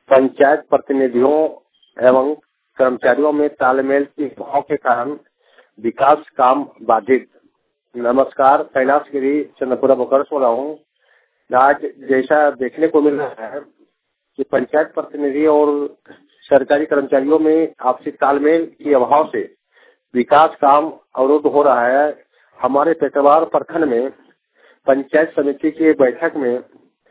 पंचायत प्रतिनिधियों एवं कर्मचारियों में तालमेल के अभाव के कारण विकास काम बाधित। नमस्कार, कैलाशगिरी चंद्रपुरा बोकर हो रहा हूँ। आज जैसा देखने को मिल रहा है कि पंचायत प्रतिनिधि और सरकारी कर्मचारियों में आपसी तालमेल के अभाव से विकास काम अवरुद्ध हो रहा है। हमारे पेटवार प्रखंड में पंचायत समिति की बैठक में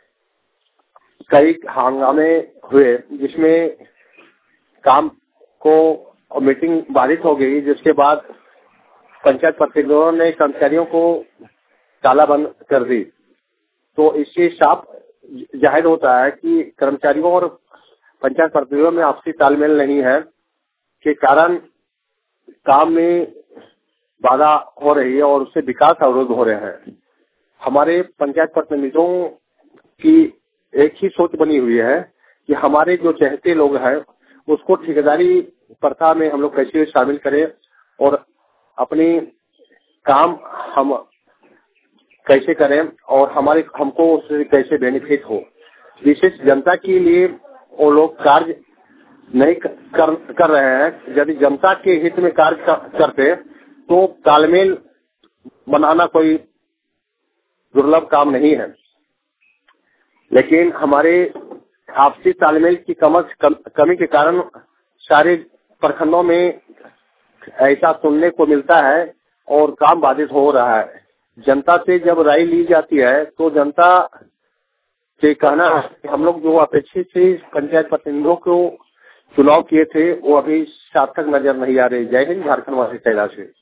कई हंगामे हुए, जिसमें काम को मीटिंग बाधित हो गई, जिसके बाद पंचायत प्रतिनिधियों ने कर्मचारियों को तालाबंद कर दी। तो इससे साफ जाहिर होता है कि कर्मचारियों और पंचायत प्रतिनिधियों में आपसी तालमेल नहीं है, के कारण काम में बाधा हो रही है और उससे विकास अवरुद्ध हो रहे हैं। हमारे पंचायत प्रतिनिधियों की एक ही सोच बनी हुई है कि हमारे जो चहेते लोग हैं उसको ठेकेदारी प्रथा में हम लोग कैसे शामिल करें और अपनी काम हम कैसे करें और हमको उससे कैसे बेनिफिट हो। विशेष जनता के लिए वो लोग कार्य नहीं कर रहे हैं। यदि जनता के हित में कार्य करते तो तालमेल बनाना कोई दुर्लभ काम नहीं है, लेकिन हमारे आपसी तालमेल की कमी के कारण सारे प्रखंडों में ऐसा सुनने को मिलता है और काम बाधित हो रहा है। जनता से जब राय ली जाती है तो जनता से कहना है कि हम लोग जो अपेक्षित से पंचायत प्रतिनिधियों को चुनाव किए थे वो अभी सार्थक नजर नहीं आ रहे। जय हिंद, झारखंड वासी कैलाश।